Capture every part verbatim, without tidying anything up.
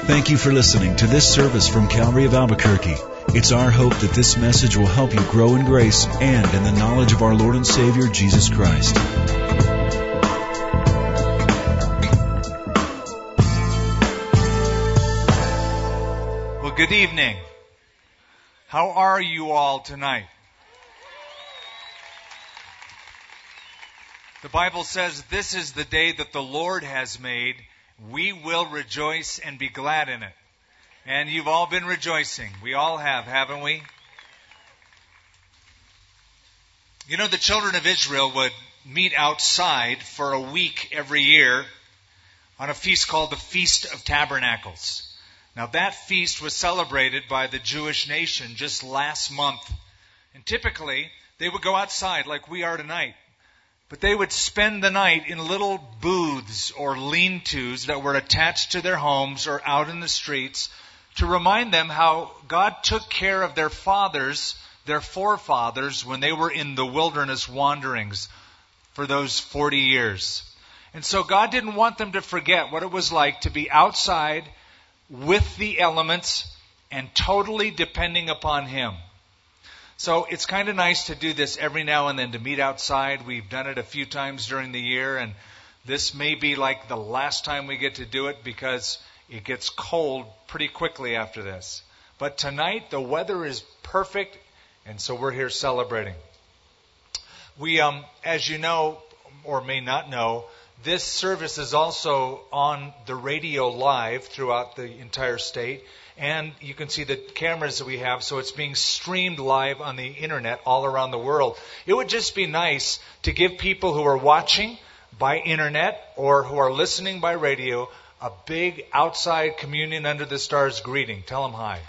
Thank you for listening to this service from Calvary of Albuquerque. It's our hope that this message will help you grow in grace and in the knowledge of our Lord and Savior, Jesus Christ. Well, good evening. How are you all tonight? The Bible says, "This is the day that the Lord has made. We will rejoice and be glad in it." And you've all been rejoicing. We all have, haven't we? You know, the children of Israel would meet outside for a week every year on a feast called the Feast of Tabernacles. Now, that feast was celebrated by the Jewish nation just last month. And typically, they would go outside like we are tonight. But they would spend the night in little booths or lean-tos that were attached to their homes or out in the streets to remind them how God took care of their fathers, their forefathers, when they were in the wilderness wanderings for those forty years. And so God didn't want them to forget what it was like to be outside with the elements and totally depending upon Him. So it's kind of nice to do this every now and then, to meet outside. We've done it a few times during the year, and this may be like the last time we get to do it because it gets cold pretty quickly after this. But tonight the weather is perfect, and so we're here celebrating. We, um, as you know, or may not know, this service is also on the radio live throughout the entire state. And you can see the cameras that we have, so it's being streamed live on the internet all around the world. It would just be nice to give people who are watching by internet or who are listening by radio a big outside communion under the stars greeting. Tell them hi.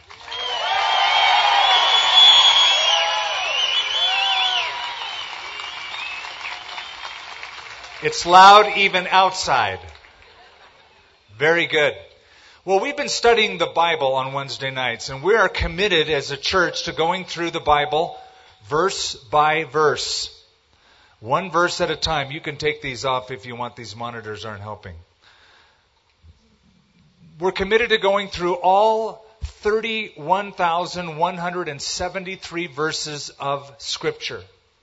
It's loud even outside. Very good. Well, we've been studying the Bible on Wednesday nights, and we are committed as a church to going through the Bible verse by verse. One verse at a time. You can take these off if you want. These monitors aren't helping. We're committed to going through all thirty-one thousand one hundred seventy-three verses of Scripture.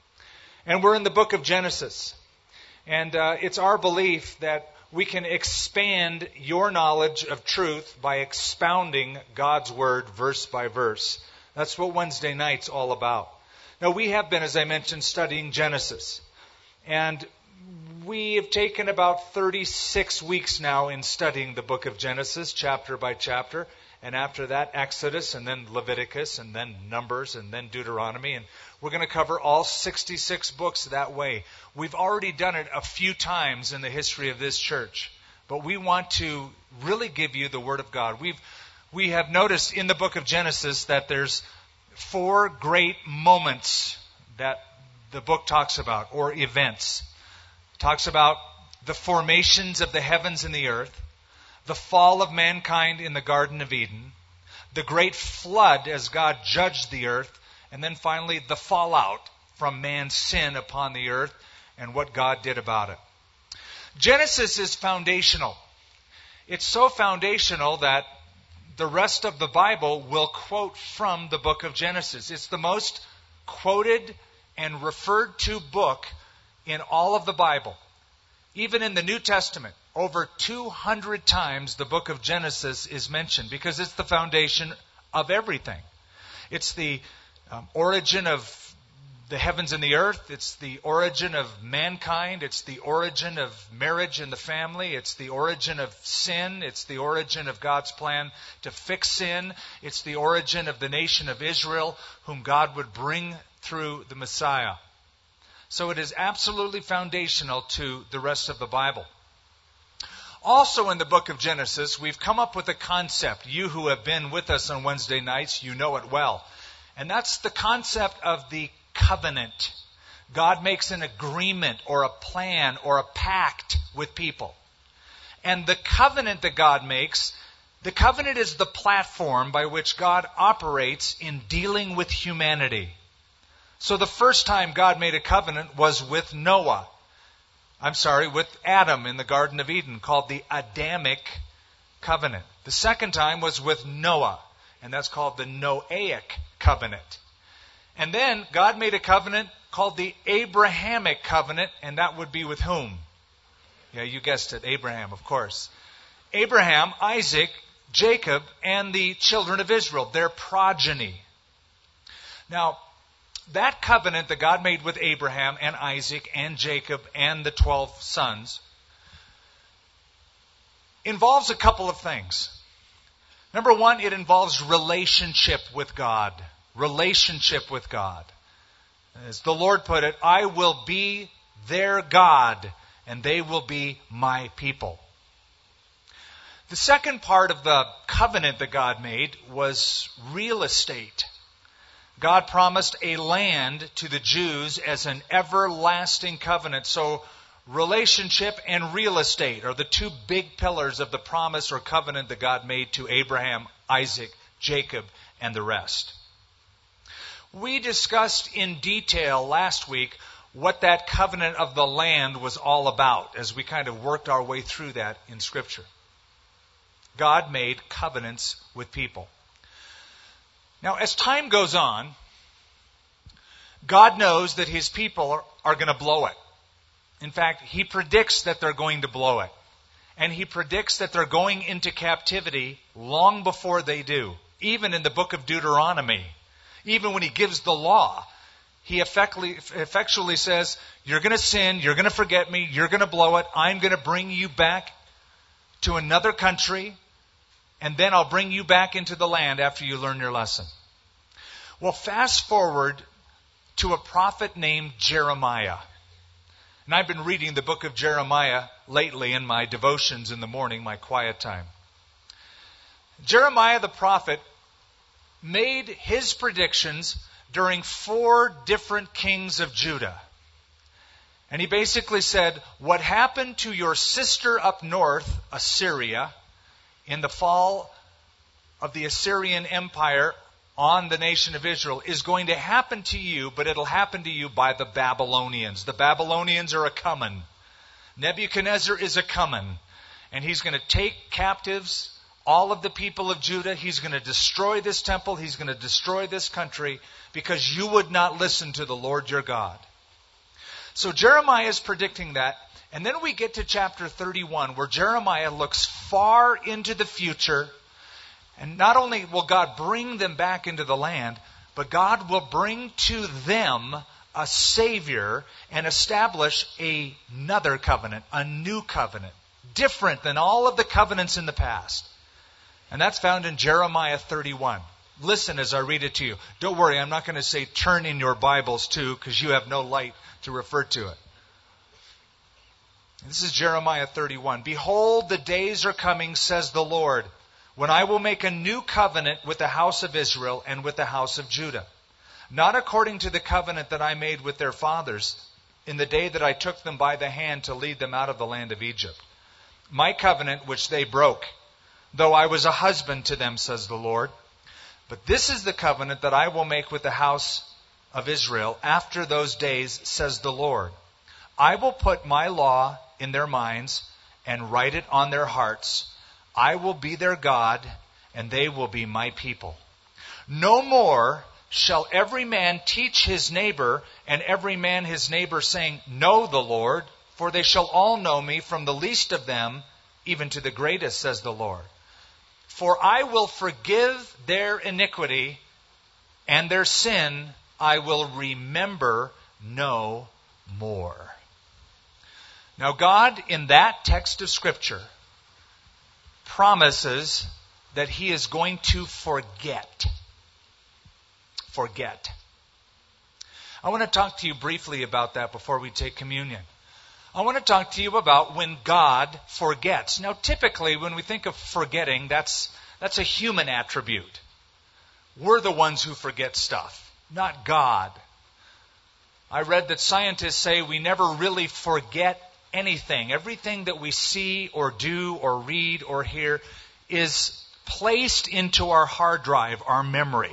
And we're in the book of Genesis. And uh, it's our belief that we can expand your knowledge of truth by expounding God's Word verse by verse. That's what Wednesday night's all about. Now, we have been, as I mentioned, studying Genesis. And we have taken about thirty-six weeks now in studying the book of Genesis, chapter by chapter. And after that, Exodus, and then Leviticus, and then Numbers, and then Deuteronomy. And we're going to cover all sixty-six books that way. We've already done it a few times in the history of this church. But we want to really give you the Word of God. We've, we have noticed in the book of Genesis that there's four great moments that the book talks about, or events. It talks about the formations of the heavens and the earth, the fall of mankind in the Garden of Eden, the great flood as God judged the earth, and then finally the fallout from man's sin upon the earth and what God did about it. Genesis is foundational. It's so foundational that the rest of the Bible will quote from the book of Genesis. It's the most quoted and referred to book in all of the Bible. Even in the New Testament, over two hundred times the book of Genesis is mentioned because it's the foundation of everything. It's the um, origin of the heavens and the earth. It's the origin of mankind. It's the origin of marriage and the family. It's the origin of sin. It's the origin of God's plan to fix sin. It's the origin of the nation of Israel, whom God would bring through the Messiah. So it is absolutely foundational to the rest of the Bible. Also in the book of Genesis, we've come up with a concept. You who have been with us on Wednesday nights, you know it well. And that's the concept of the covenant. God makes an agreement or a plan or a pact with people. And the covenant that God makes, the covenant is the platform by which God operates in dealing with humanity. So the first time God made a covenant was with Noah. I'm sorry, with Adam in the Garden of Eden, called the Adamic covenant. The second time was with Noah, and that's called the Noahic covenant. And then God made a covenant called the Abrahamic covenant, and that would be with whom? Yeah, you guessed it, Abraham, of course. Abraham, Isaac, Jacob, and the children of Israel, their progeny. Now, that covenant that God made with Abraham and Isaac and Jacob and the twelve sons involves a couple of things. Number one, it involves relationship with God. Relationship with God. As the Lord put it, I will be their God, and they will be my people. The second part of the covenant that God made was real estate. God promised a land to the Jews as an everlasting covenant. So relationship and real estate are the two big pillars of the promise or covenant that God made to Abraham, Isaac, Jacob, and the rest. We discussed in detail last week what that covenant of the land was all about as we kind of worked our way through that in Scripture. God made covenants with people. Now, as time goes on, God knows that His people are, are going to blow it. In fact, He predicts that they're going to blow it. And He predicts that they're going into captivity long before they do. Even in the book of Deuteronomy, even when He gives the law, He effectually, effectually says, you're going to sin, you're going to forget me, you're going to blow it, I'm going to bring you back to another country, and then I'll bring you back into the land after you learn your lesson. Well, fast forward to a prophet named Jeremiah. And I've been reading the book of Jeremiah lately in my devotions in the morning, my quiet time. Jeremiah the prophet made his predictions during four different kings of Judah. And he basically said, what happened to your sister up north, Assyria, in the fall of the Assyrian Empire on the nation of Israel is going to happen to you, but it'll happen to you by the Babylonians. The Babylonians are a-comin'. Nebuchadnezzar is a-comin'. And he's going to take captives all of the people of Judah. He's going to destroy this temple. He's going to destroy this country because you would not listen to the Lord your God. So Jeremiah is predicting that. And then we get to chapter thirty-one, where Jeremiah looks far into the future. And not only will God bring them back into the land, but God will bring to them a Savior and establish another covenant, a new covenant, different than all of the covenants in the past. And that's found in Jeremiah thirty-one. Listen as I read it to you. Don't worry, I'm not going to say turn in your Bibles too, because you have no light to refer to it. This is Jeremiah thirty-one. Behold, the days are coming, says the Lord, when I will make a new covenant with the house of Israel and with the house of Judah. Not according to the covenant that I made with their fathers in the day that I took them by the hand to lead them out of the land of Egypt. My covenant which they broke, though I was a husband to them, says the Lord. But this is the covenant that I will make with the house of Israel after those days, says the Lord. I will put my law in their minds and write it on their hearts. I will be their God, and they will be my people. No more shall every man teach his neighbor, and every man his neighbor, saying, Know the Lord, for they shall all know me, from the least of them even to the greatest, says the Lord. For I will forgive their iniquity, and their sin I will remember no more. Now God, in that text of Scripture, promises that He is going to forget. Forget. I want to talk to you briefly about that before we take communion. I want to talk to you about when God forgets. Now, typically, when we think of forgetting, that's that's a human attribute. We're the ones who forget stuff, not God. I read that scientists say we never really forget anything. Everything that we see or do or read or hear is placed into our hard drive, our memory.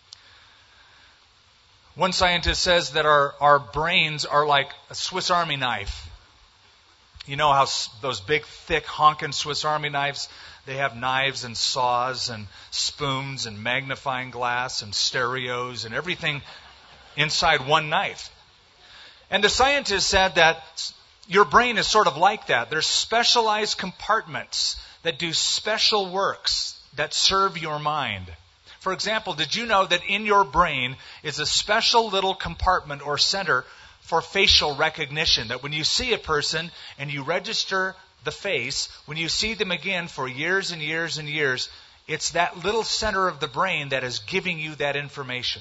One scientist says that our, our brains are like a Swiss Army knife. You know how s- those big, thick, honking Swiss Army knives, they have knives and saws and spoons and magnifying glass and stereos and everything inside one knife. And the scientists said that your brain is sort of like that. There's specialized compartments that do special works that serve your mind. For example, did you know that in your brain is a special little compartment or center for facial recognition? That when you see a person and you register the face, when you see them again for years and years and years, it's that little center of the brain that is giving you that information.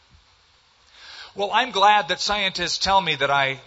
Well, I'm glad that scientists tell me that I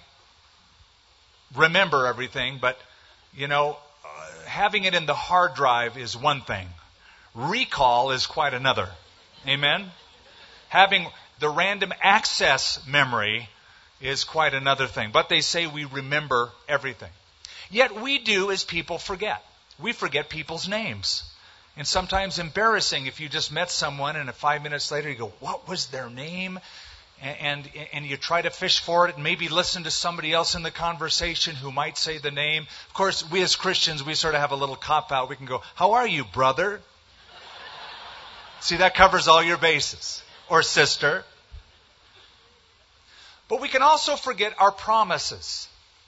remember everything, but, you know, uh, having it in the hard drive is one thing. Recall is quite another. Amen? Having the random access memory is quite another thing. But they say we remember everything. Yet we do as people forget. We forget people's names. And sometimes embarrassing if you just met someone and five minutes later you go, what was their name? And, and and you try to fish for it and maybe listen to somebody else in the conversation who might say the name. Of course, we as Christians, we sort of have a little cop-out. We can go, how are you, brother? See, that covers all your bases. Or sister. But we can also forget our promises.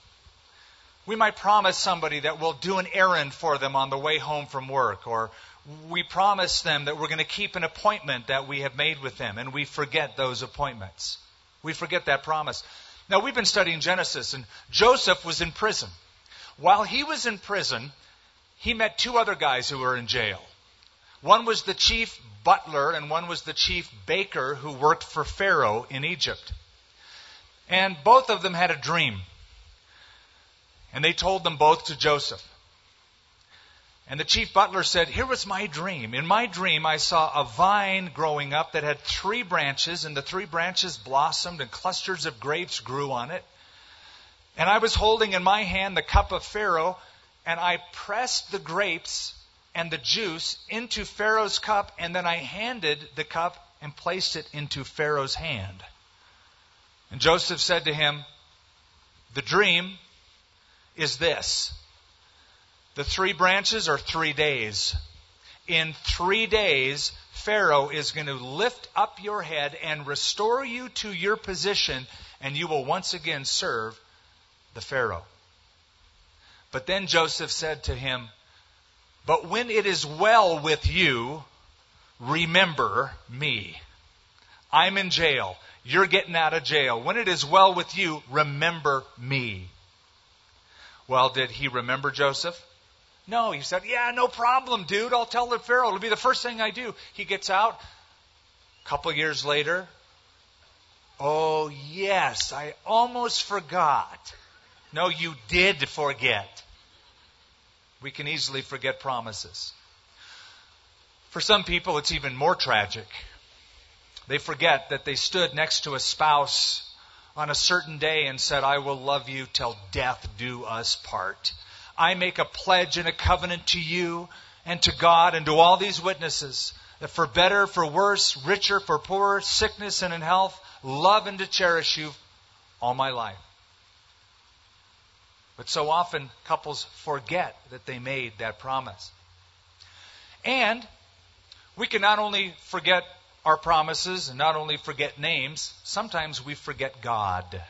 We might promise somebody that we'll do an errand for them on the way home from work, or we promise them that we're going to keep an appointment that we have made with them, and we forget those appointments. We forget that promise. Now, we've been studying Genesis, and Joseph was in prison. While he was in prison, he met two other guys who were in jail. One was the chief butler, and one was the chief baker who worked for Pharaoh in Egypt. And both of them had a dream. And they told them both to Joseph. And the chief butler said, here was my dream. In my dream, I saw a vine growing up that had three branches, and the three branches blossomed, and clusters of grapes grew on it. And I was holding in my hand the cup of Pharaoh, and I pressed the grapes and the juice into Pharaoh's cup, and then I handed the cup and placed it into Pharaoh's hand. And Joseph said to him, the dream is this. The three branches are three days. In three days, Pharaoh is going to lift up your head and restore you to your position, and you will once again serve the Pharaoh. But then Joseph said to him, but when it is well with you, remember me. I'm in jail. You're getting out of jail. When it is well with you, remember me. Well, did he remember Joseph? No, he said, yeah, no problem, dude. I'll tell the Pharaoh. It'll be the first thing I do. He gets out. A couple years later, oh, yes, I almost forgot. No, you did forget. We can easily forget promises. For some people, it's even more tragic. They forget that they stood next to a spouse on a certain day and said, I will love you till death do us part. I make a pledge and a covenant to you and to God and to all these witnesses that for better, for worse, richer, for poorer, sickness and in health, love and to cherish you all my life. But so often couples forget that they made that promise. And we can not only forget our promises and not only forget names, sometimes we forget God.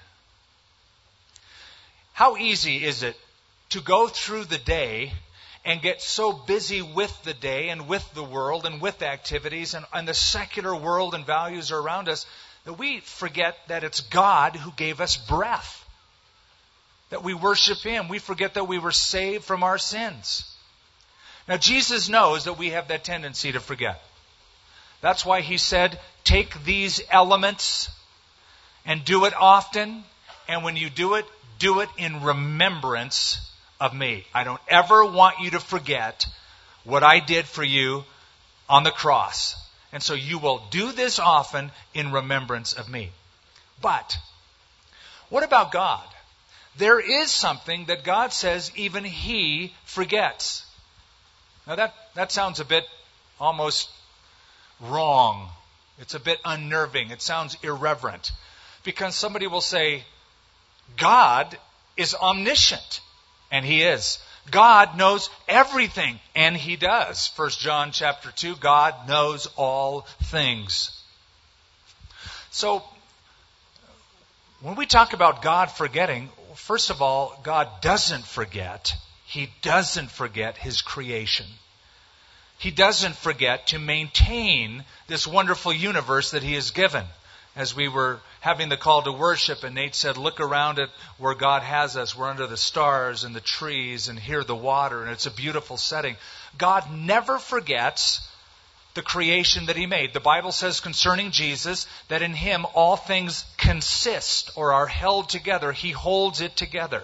How easy is it to go through the day and get so busy with the day and with the world and with activities and, and the secular world and values around us that we forget that it's God who gave us breath. That we worship Him. We forget that we were saved from our sins. Now, Jesus knows that we have that tendency to forget. That's why He said, take these elements and do it often. And when you do it, do it in remembrance of me. I don't ever want you to forget what I did for you on the cross. And so you will do this often in remembrance of me. But what about God? There is something that God says even He forgets. Now that, that sounds a bit almost wrong. It's a bit unnerving. It sounds irreverent. Because somebody will say, God is omniscient. and He is. God knows everything, and He does. First John chapter two, God knows all things. So, when we talk about God forgetting, first of all, God doesn't forget. He doesn't forget His creation. He doesn't forget to maintain this wonderful universe that He has given. As we were having the call to worship, and Nate said, look around at where God has us. We're under the stars and the trees and hear the water, and it's a beautiful setting. God never forgets the creation that He made. The Bible says concerning Jesus that in Him all things consist or are held together. He holds it together.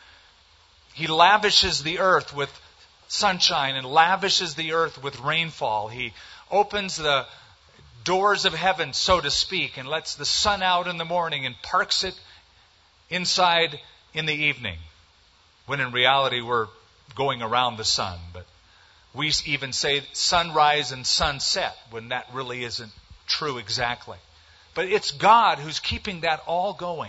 He lavishes the earth with sunshine and lavishes the earth with rainfall. He opens the doors of heaven, so to speak, and lets the sun out in the morning and parks it inside in the evening, when in reality we're going around the sun. But we even say sunrise and sunset when that really isn't true exactly. But it's God who's keeping that all going.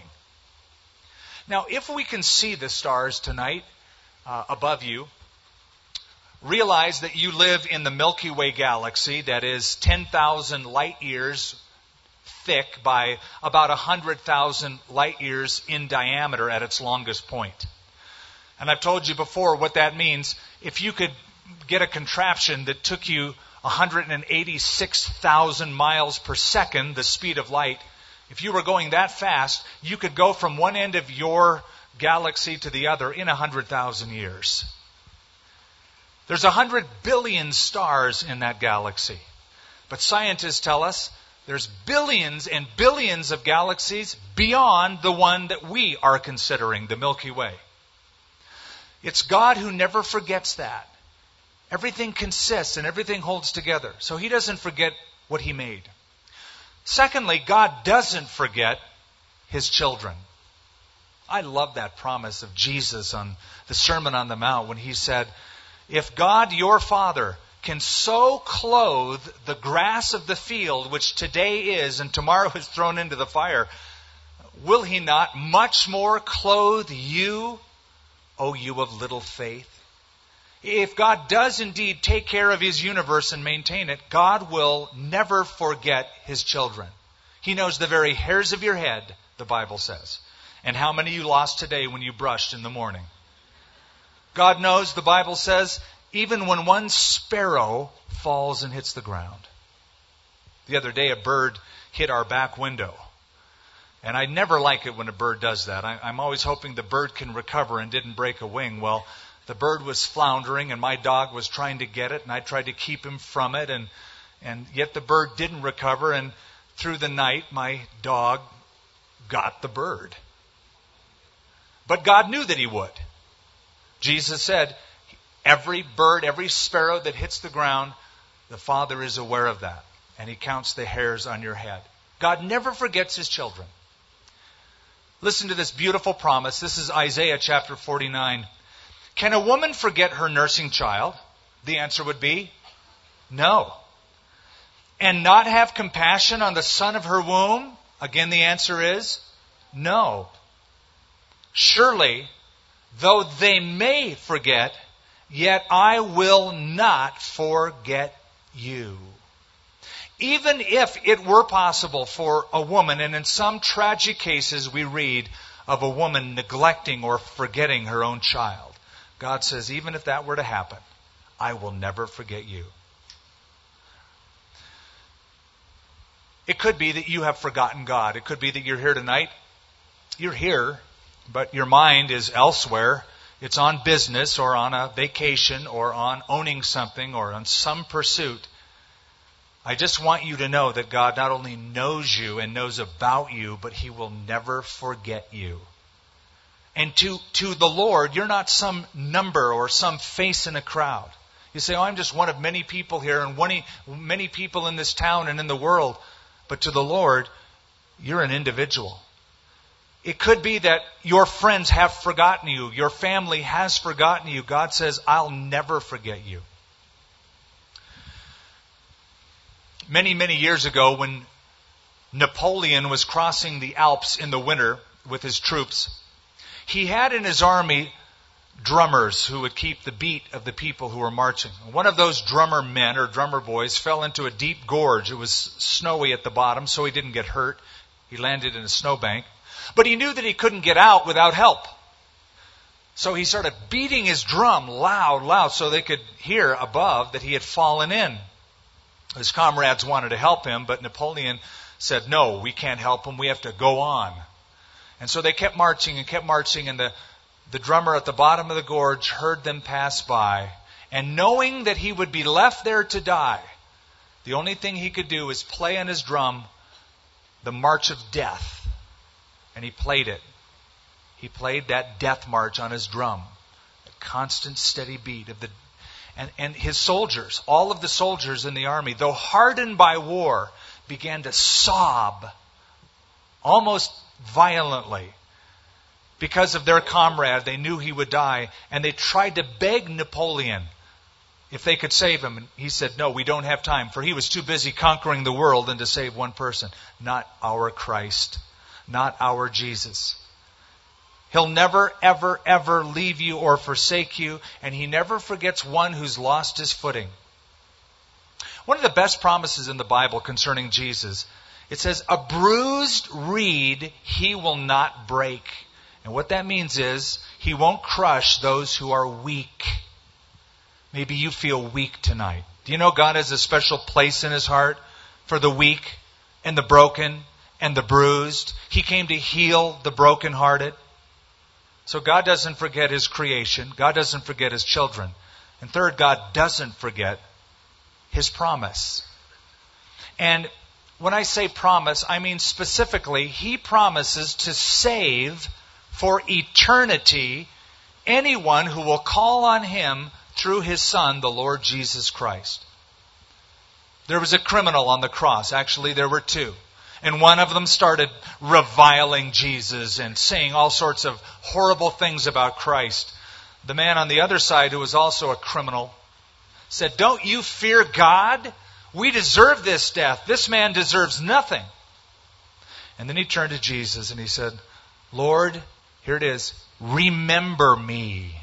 Now, if we can see the stars tonight uh, above you, realize that you live in the Milky Way galaxy that is ten thousand light years thick by about one hundred thousand light years in diameter at its longest point. And I've told you before what that means. If you could get a contraption that took you one hundred eighty-six thousand miles per second, the speed of light, if you were going that fast, you could go from one end of your galaxy to the other in one hundred thousand years. There's one hundred billion stars in that galaxy. But scientists tell us there's billions and billions of galaxies beyond the one that we are considering, the Milky Way. It's God who never forgets that. Everything consists and everything holds together. So He doesn't forget what He made. Secondly, God doesn't forget His children. I love that promise of Jesus on the Sermon on the Mount when He said, if God, your Father, can so clothe the grass of the field, which today is and tomorrow is thrown into the fire, will He not much more clothe you, O you of little faith? If God does indeed take care of His universe and maintain it, God will never forget His children. He knows the very hairs of your head, the Bible says, and how many you lost today when you brushed in the morning. God knows, the Bible says, even when one sparrow falls and hits the ground. The other day, a bird hit our back window. And I never like it when a bird does that. I, I'm always hoping the bird can recover and didn't break a wing. Well, the bird was floundering, and my dog was trying to get it, and I tried to keep him from it, and, and yet the bird didn't recover, and through the night, my dog got the bird. But God knew that He would. Jesus said, every bird, every sparrow that hits the ground, the Father is aware of that. And He counts the hairs on your head. God never forgets His children. Listen to this beautiful promise. This is Isaiah chapter forty-nine. Can a woman forget her nursing child? The answer would be no. And not have compassion on the son of her womb? Again, the answer is no. Surely, though they may forget, yet I will not forget you. Even if it were possible for a woman, and in some tragic cases we read of a woman neglecting or forgetting her own child, God says, even if that were to happen, I will never forget you. It could be that you have forgotten God. It could be that you're here tonight. You're here, but your mind is elsewhere. It's on business or on a vacation or on owning something or on some pursuit. I just want you to know that God not only knows you and knows about you, but He will never forget you. And to, to the Lord, you're not some number or some face in a crowd. You say, oh, I'm just one of many people here and one, many people in this town and in the world. But to the Lord, you're an individual. It could be that your friends have forgotten you. Your family has forgotten you. God says, I'll never forget you. Many, many years ago, when Napoleon was crossing the Alps in the winter with his troops, he had in his army drummers who would keep the beat of the people who were marching. One of those drummer men or drummer boys fell into a deep gorge. It was snowy at the bottom, so he didn't get hurt. He landed in a snowbank. But he knew that he couldn't get out without help. So he started beating his drum loud, loud, so they could hear above that he had fallen in. His comrades wanted to help him, but Napoleon said, no, we can't help him. We have to go on. And so they kept marching and kept marching, and the, the drummer at the bottom of the gorge heard them pass by. And knowing that he would be left there to die, the only thing he could do was play on his drum the March of Death. And he played it. He played that death march on his drum. A constant, steady beat of the... And, and his soldiers, all of the soldiers in the army, though hardened by war, began to sob almost violently because of their comrade. They knew he would die, and they tried to beg Napoleon if they could save him. And he said, no, we don't have time, for he was too busy conquering the world and to save one person. Not our Christ, not our Jesus. He'll never, ever, ever leave you or forsake you, and he never forgets one who's lost his footing. One of the best promises in the Bible concerning Jesus, it says, a bruised reed he will not break. And what that means is, he won't crush those who are weak. Maybe you feel weak tonight. Do you know God has a special place in His heart for the weak and the broken and the bruised? He came to heal the brokenhearted. So God doesn't forget His creation. God doesn't forget His children. And third, God doesn't forget His promise. And when I say promise, I mean specifically, He promises to save for eternity anyone who will call on Him through His Son, the Lord Jesus Christ. There was a criminal on the cross. Actually, there were two. And one of them started reviling Jesus and saying all sorts of horrible things about Christ. The man on the other side, who was also a criminal, said, don't you fear God? We deserve this death. This man deserves nothing. And then he turned to Jesus and he said, Lord, here it is, remember me.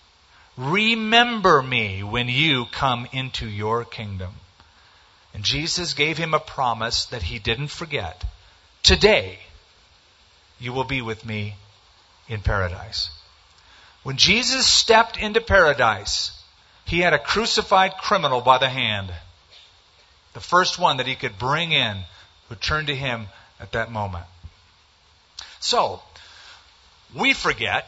Remember me when you come into your kingdom. And Jesus gave him a promise that he didn't forget. Today, you will be with me in paradise. When Jesus stepped into paradise, he had a crucified criminal by the hand. The first one that he could bring in who turned to him at that moment. So, we forget.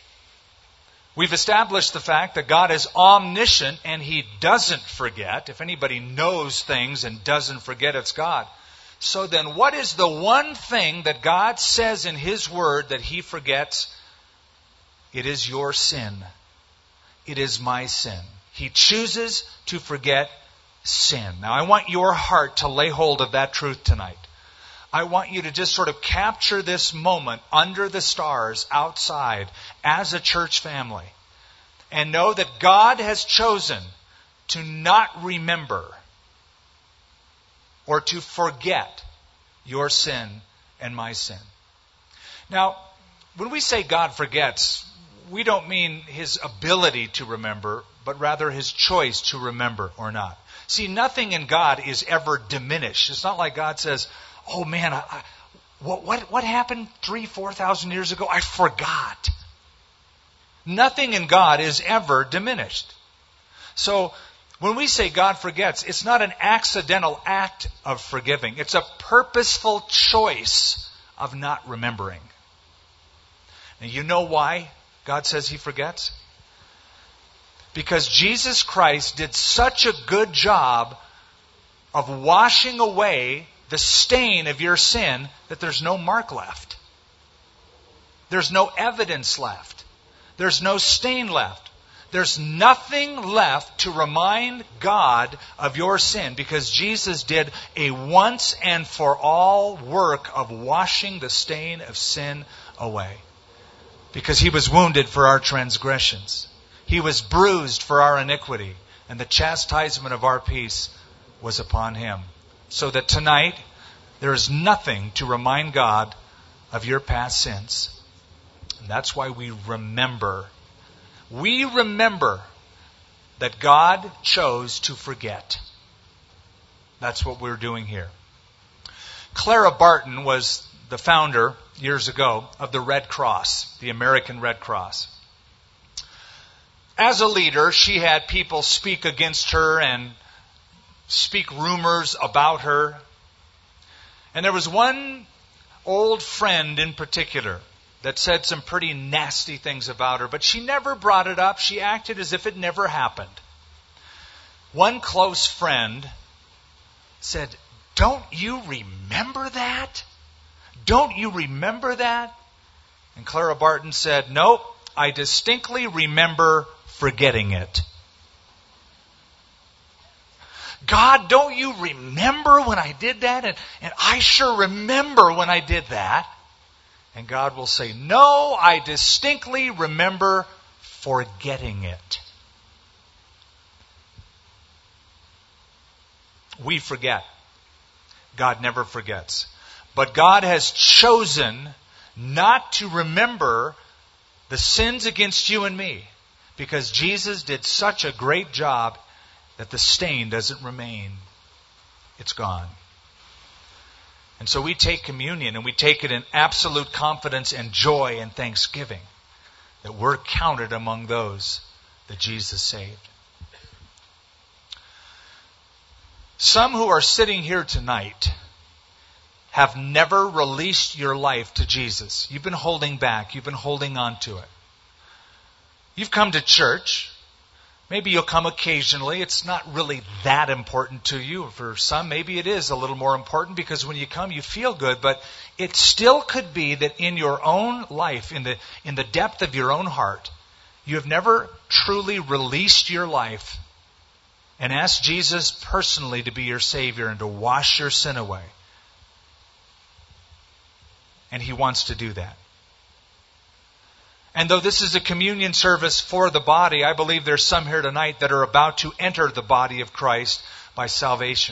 We've established the fact that God is omniscient and He doesn't forget. If anybody knows things and doesn't forget, it's God. So then what is the one thing that God says in His Word that He forgets? It is your sin. It is my sin. He chooses to forget sin. Now I want your heart to lay hold of that truth tonight. I want you to just sort of capture this moment under the stars outside as a church family and know that God has chosen to not remember or to forget your sin and my sin. Now, when we say God forgets, we don't mean His ability to remember, but rather His choice to remember or not. See, nothing in God is ever diminished. It's not like God says, oh man, I, I, what, what, what happened three, four thousand years ago? I forgot. Nothing in God is ever diminished. So, when we say God forgets, it's not an accidental act of forgiving. It's a purposeful choice of not remembering. And you know why God says He forgets? Because Jesus Christ did such a good job of washing away the stain of your sin that there's no mark left. There's no evidence left. There's no stain left. There's nothing left to remind God of your sin because Jesus did a once and for all work of washing the stain of sin away. Because He was wounded for our transgressions. He was bruised for our iniquity. And the chastisement of our peace was upon Him. So that tonight, there is nothing to remind God of your past sins. And that's why we remember. we remember that God chose to forget. That's what we're doing here. Clara Barton was the founder, years ago, of the Red Cross, the American Red Cross. As a leader, she had people speak against her and speak rumors about her. And there was one old friend in particular that said some pretty nasty things about her, but she never brought it up. She acted as if it never happened. One close friend said, "Don't you remember that? Don't you remember that?" And Clara Barton said, "Nope, I distinctly remember forgetting it." God, don't you remember when I did that? And, and I sure remember when I did that. And God will say, "No, I distinctly remember forgetting it." We forget. God never forgets. But God has chosen not to remember the sins against you and me, because Jesus did such a great job that the stain doesn't remain. It's gone. And so we take communion and we take it in absolute confidence and joy and thanksgiving that we're counted among those that Jesus saved. Some who are sitting here tonight have never released your life to Jesus. You've been holding back. You've been holding on to it. You've come to church. Maybe you'll come occasionally. It's not really that important to you. For some, maybe it is a little more important because when you come, you feel good. But it still could be that in your own life, in the in the depth of your own heart, you have never truly released your life and asked Jesus personally to be your Savior and to wash your sin away. And He wants to do that. And though this is a communion service for the body, I believe there's some here tonight that are about to enter the body of Christ by salvation.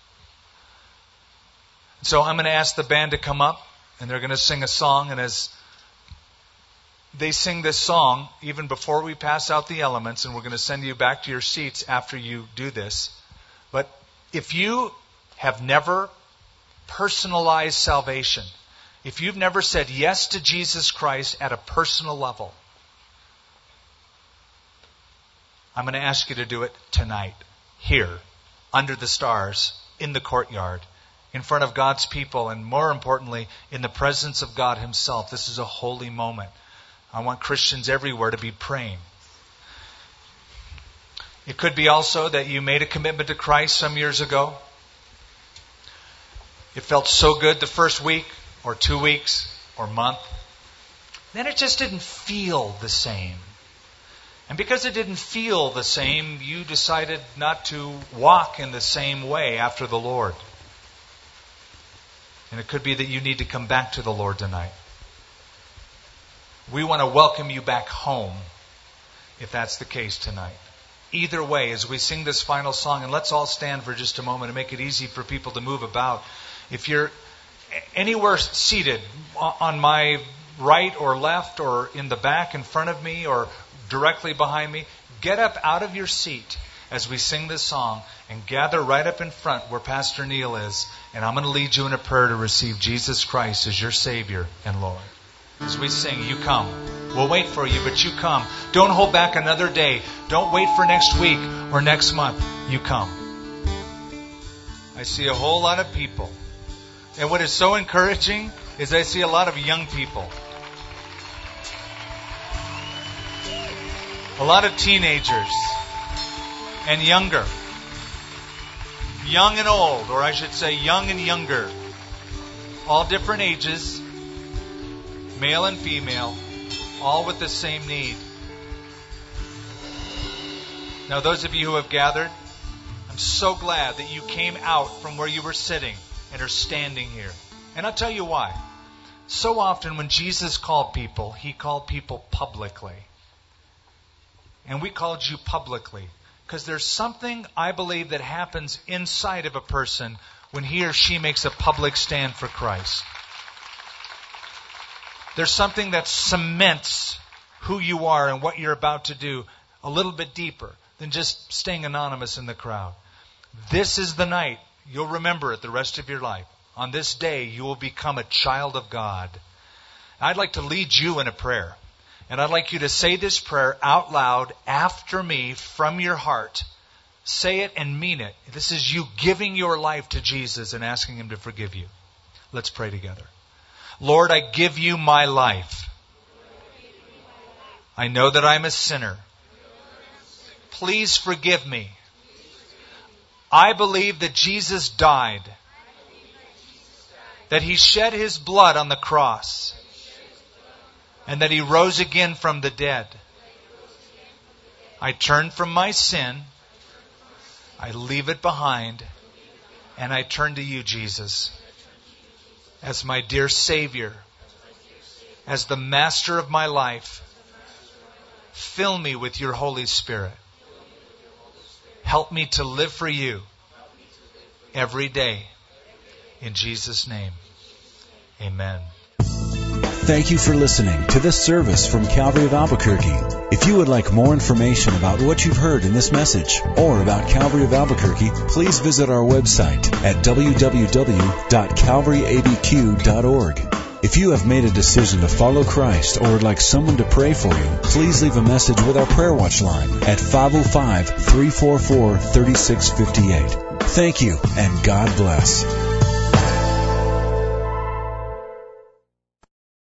So I'm going to ask the band to come up, and they're going to sing a song. And as they sing this song, even before we pass out the elements, and we're going to send you back to your seats after you do this. But if you have never personalized salvation, if you've never said yes to Jesus Christ at a personal level, I'm going to ask you to do it tonight, here, under the stars, in the courtyard, in front of God's people, and more importantly, in the presence of God Himself. This is a holy moment. I want Christians everywhere to be praying. It could be also that you made a commitment to Christ some years ago. It felt so good the first week, or two weeks, or month. Then it just didn't feel the same. And because it didn't feel the same, you decided not to walk in the same way after the Lord. And it could be that you need to come back to the Lord tonight. We want to welcome you back home, if that's the case tonight. Either way, as we sing this final song, and let's all stand for just a moment to make it easy for people to move about. If you're anywhere seated on my right or left or in the back in front of me or directly behind me, get up out of your seat as we sing this song and gather right up in front where Pastor Neil is, and I'm going to lead you in a prayer to receive Jesus Christ as your Savior and Lord. As we sing, you come. We'll wait for you, but you come. Don't hold back another day. Don't wait for next week or next month. You come. I see a whole lot of people. And what is so encouraging is I see a lot of young people. A lot of teenagers and younger. Young and old, or I should say young and younger. All different ages. Male and female, all with the same need. Now, those of you who have gathered, I'm so glad that you came out from where you were sitting and are standing here. And I'll tell you why. So often when Jesus called people, He called people publicly. And we called you publicly because there's something, I believe, that happens inside of a person when he or she makes a public stand for Christ. There's something that cements who you are and what you're about to do a little bit deeper than just staying anonymous in the crowd. This is the night. You'll remember it the rest of your life. On this day, you will become a child of God. I'd like to lead you in a prayer. And I'd like you to say this prayer out loud after me from your heart. Say it and mean it. This is you giving your life to Jesus and asking Him to forgive you. Let's pray together. Lord, I give you my life. I know that I'm a sinner. Please forgive me. I believe that Jesus died, that He shed His blood on the cross, and that He rose again from the dead. I turn from my sin, I leave it behind, and I turn to you, Jesus, as my dear Savior, as the master of my life. Fill me with your Holy Spirit. Help me to live for you every day. In Jesus' name, amen. Thank you for listening to this service from Calvary of Albuquerque. If you would like more information about what you've heard in this message or about Calvary of Albuquerque, please visit our website at w w w dot calvary a b q dot org. If you have made a decision to follow Christ or would like someone to pray for you, please leave a message with our Prayer Watch line at five oh five, three four four, three six five eight. Thank you, and God bless.